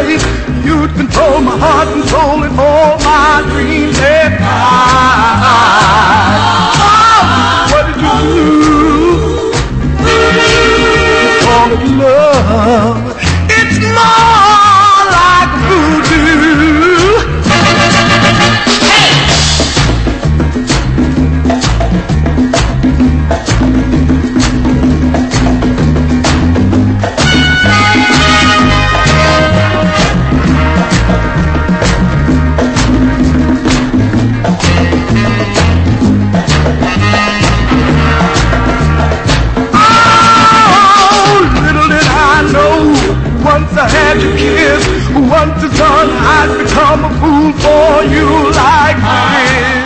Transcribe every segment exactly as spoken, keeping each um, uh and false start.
place. You'd control my heart and soul and all my dreams at night. Oh, what did you do? You call it love. It's more like voodoo. Once I had your kiss, once the sun, I'd become a fool for you like this.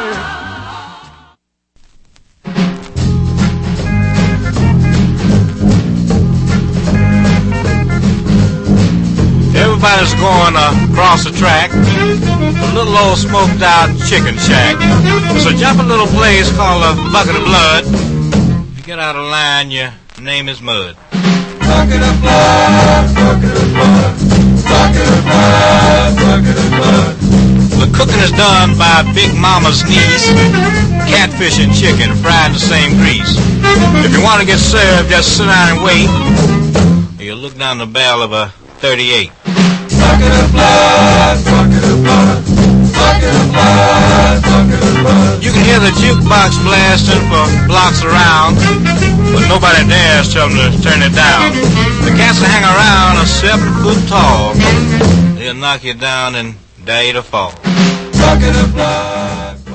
Everybody's going across the track, a little old smoked out chicken shack. There's a jumping little place called a Bucket of Blood. If you get out of line, your name is Mud. Bucket of blood, bucket of blood, bucket of blood, bucket of blood. The cooking is done by Big Mama's niece. Catfish and chicken fried in the same grease. If you want to get served, just sit down and wait. You look down the barrel of a thirty-eight. Bucket of blood, bucket of blood, bucket of blood, bucket of blood. You can hear the jukebox blasting for blocks around, but nobody dares tell them to turn it down. The cats that hang around are seven foot tall. They'll knock you down and dare you to fall. Bucket of blood.